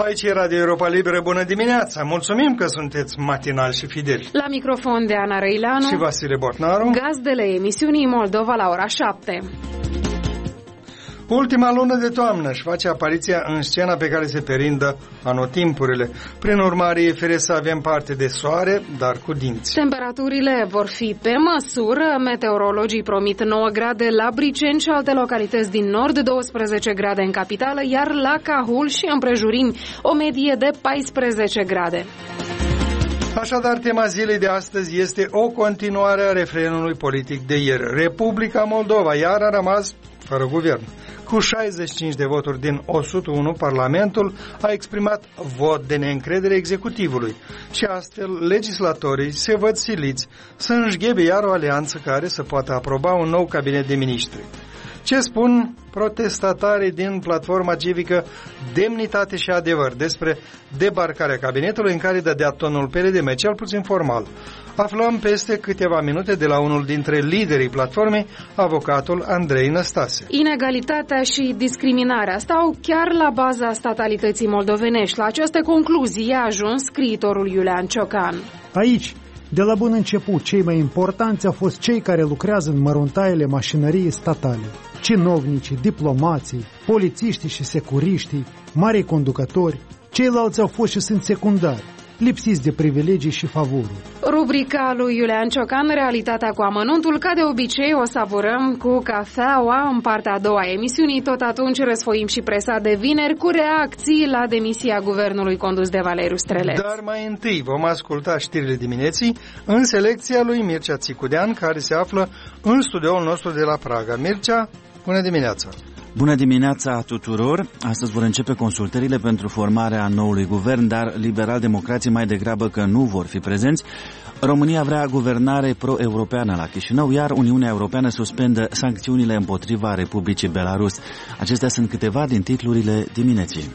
Aici e Radio Europa Liberă, bună dimineața! Mulțumim că sunteți matinali și fideli. La microfon de Ana Răileanu și Vasile Bornaru, gazdele emisiunii Moldova la ora 7. Ultima lună de toamnă își face apariția în scena pe care se perindă anotimpurile. Prin urmare, e firesc să avem parte de soare, dar cu dinți. Temperaturile vor fi pe măsură. Meteorologii promit 9 grade la Briceni și alte localități din nord, 12 grade în capitală, iar la Cahul și împrejurimi o medie de 14 grade. Așadar, tema zilei de astăzi este o continuare a refrenului politic de ieri. Republica Moldova iar a rămas fără guvern. Cu 65 de voturi din 101, Parlamentul a exprimat vot de neîncredere executivului și astfel legislatorii se văd siliți să înșghebe iar o alianță care să poată aproba un nou cabinet de miniștri. Ce spun protestatarii din platforma civică Demnitate și Adevăr despre debarcarea cabinetului în care dădea tonul PLDM, cel puțin formal? Aflăm peste câteva minute de la unul dintre liderii platformei, avocatul Andrei Năstase. Inegalitatea și discriminarea stau chiar la baza statalității moldovenești. La această concluzie a ajuns scriitorul Iulian Ciocan. Aici, de la bun început, cei mai importanți au fost cei care lucrează în măruntaiele mașinăriei statale. Cinovnicii, diplomații, polițiștii și securiștii, marii conducători, ceilalți au fost și sunt secundari, lipsiți de privilegii și favoruri. Rubrica lui Iulian Ciocan, realitatea cu amănuntul, ca de obicei o savurăm cu cafeaua în partea a doua a emisiunii. Tot atunci răsfoim și presa de vineri cu reacții la demisia guvernului condus de Valeriu Streleț. Dar mai întâi vom asculta știrile dimineții în selecția lui Mircea Țicudean, care se află în studioul nostru de la Praga. Mircea, bună dimineața! Bună dimineața tuturor! Astăzi vor începe consultările pentru formarea noului guvern, dar liberal-democrații mai degrabă că nu vor fi prezenți. România vrea guvernare pro-europeană la Chișinău, iar Uniunea Europeană suspendă sancțiunile împotriva Republicii Belarus. Acestea sunt câteva din titlurile dimineții.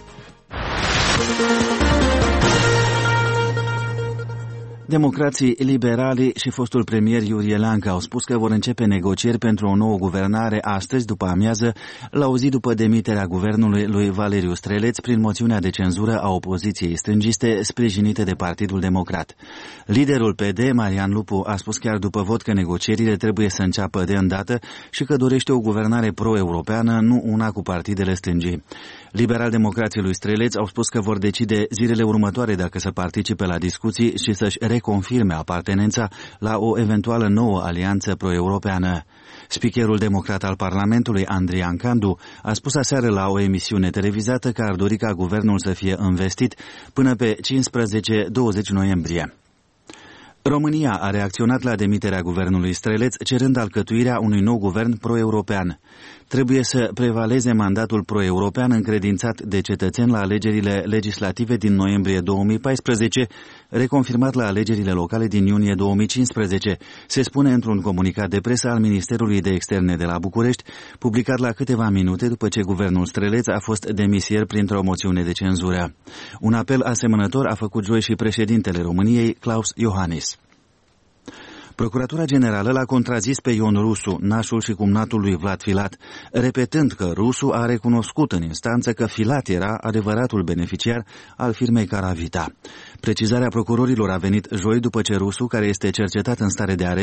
Democrații liberali și fostul premier Iurie Leancă au spus că vor începe negocieri pentru o nouă guvernare astăzi după amiază, la o zi după demiterea guvernului lui Valeriu Streleț prin moțiunea de cenzură a opoziției stângiste sprijinite de Partidul Democrat. Liderul PD, Marian Lupu, a spus chiar după vot că negocierile trebuie să înceapă de îndată și că dorește o guvernare pro-europeană, nu una cu partidele stângii. Liberal-democrații lui Streleț au spus că vor decide zilele următoare dacă să participe la discuții și să-și reconfirme apartenența la o eventuală nouă alianță pro-europeană. Speakerul democrat al Parlamentului, Andrian Candu, a spus aseară la o emisiune televizată că ar dori ca guvernul să fie investit până pe 15-20 noiembrie. România a reacționat la demiterea guvernului Streleț, cerând alcătuirea unui nou guvern pro-european. Trebuie să prevaleze mandatul pro-european încredințat de cetățeni la alegerile legislative din noiembrie 2014, reconfirmat la alegerile locale din iunie 2015, se spune într-un comunicat de presă al Ministerului de Externe de la București, publicat la câteva minute după ce guvernul Streleț a fost demis ieri printr-o moțiune de cenzură. Un apel asemănător a făcut joi și președintele României, Klaus Iohannis. Procuratura Generală l-a contrazis pe Ion Rusu, nașul și cumnatul lui Vlad Filat, repetând că Rusu a recunoscut în instanță că Filat era adevăratul beneficiar al firmei Caravita. Precizarea procurorilor a venit joi după ce Rusu, care este cercetat în stare de arest